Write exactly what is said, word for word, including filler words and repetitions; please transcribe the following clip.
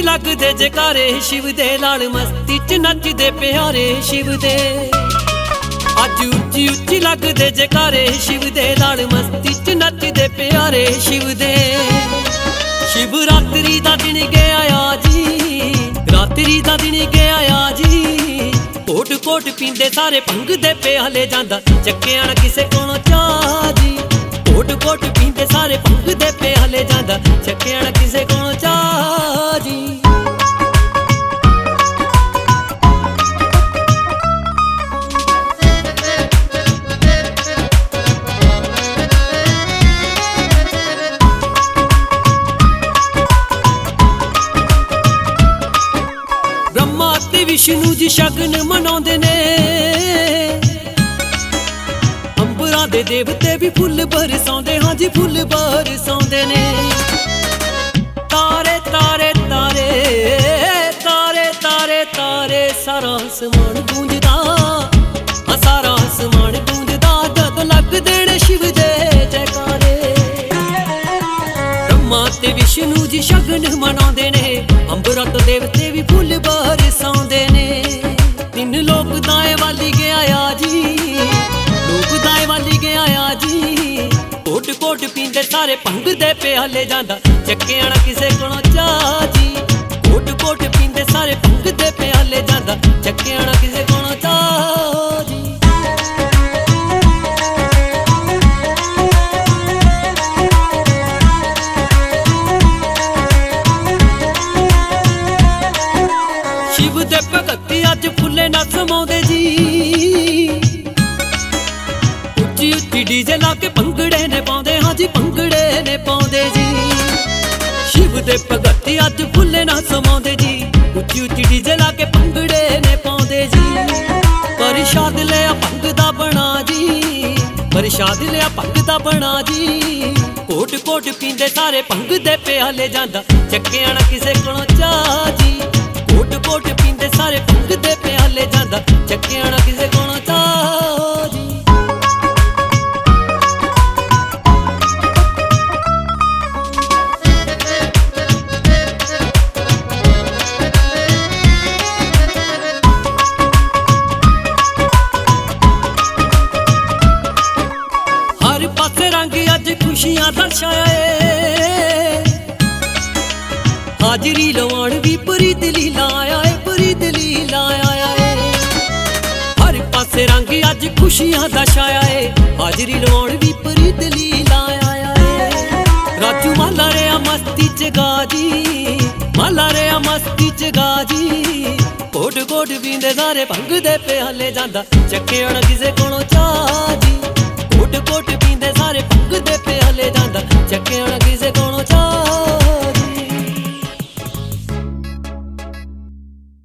लगदे जकारे शिव दे, लाल मस्ती च नचदे प्यारे शिव दे। अज उच्ची उच्ची लगदे जकारे शिव दे, लाल मस्ती च नचदे प्यारे शिव दे। शिवरात्रि दा दिन गया जी, रात्रि दा दिन गया जी। कोट कोट पींदे सारे भंग दे प्याले, जांदा चक्किया ना किसे कोलों चाह जी। कोट कोट पींदे सारे भंग दे प्याले, जांदा चक्किया ना किसे कोलों चाह जी। ब्रह्मा ते विष्णु जी शगन मनाउंदे ने, अंबरां दे देवते भी फुੱਲ बरसाउंदे, हाँ जी फुੱਲ बरसाउंदे ने। तारे तारे तारे तारे तारे तारे सारा आसमान गूंजदा, हाँ सारा आसमान गूंजदा, जद लगदे ने शिव दे जयकारे। ब्रह्मा ते विष्णु जी शगन मनाउंदे ने, अंबरां तो देवते भी फुੱਲ बरसाउंदे ने। तीन लोक दाए वाली गया जी, लोक दाए वाली गया जी। कोट कोट पींदे सारे भंग दे प्याले, जांदा चक्किया ना किसे कोलों चाह जी। कोट कोट पींदे सारे भंग दे प्याले, जांदा चक्किया ना किसे कोलों चाह जी। शिव दे भगती अज फुੱਲੇ ना समाउंदे जी। उच्ची उच्ची डीजे ला के भंगड़े ने पाउंदे, हाँ जी भंगड़े ने पाउंदे जी। शिव दे भगती अज फुੱਲੇ ना समाउंदे जी। उच्ची उच्ची डीजे ला के भंगड़े ने पाउंदे जी। प्रशाद लिया भंग दा बना जी, प्रशाद लिया भंग दा बना जी। कोट कोट पींदे सारे भंग दे प्याले, जांदा चक्किया ना किसे कोलों चाह जी। कोट कोट पींदे सारे भंग दे प्याले, जांदा चक्किया ना किसे कोलों चाह जी। हर पासे रंग अज खुशियां दर्शाया है, हाजरी लवाण भी परी दिली लाया है, परी दिली लाया है। हर पासे रंग अज खुशियां दर्शाया है, हाजरी लवाण भी परी दिली लाया है। राजू माला रेया मस्ती च गाजी, माला रेया मस्ती च गाजी। कोट कोट पींदे सारे भंग दे प्याले, जांदा चक्किया ना किसे कोलों चाह जी। कोट कोट पींदे सारे भंग दे प्याले।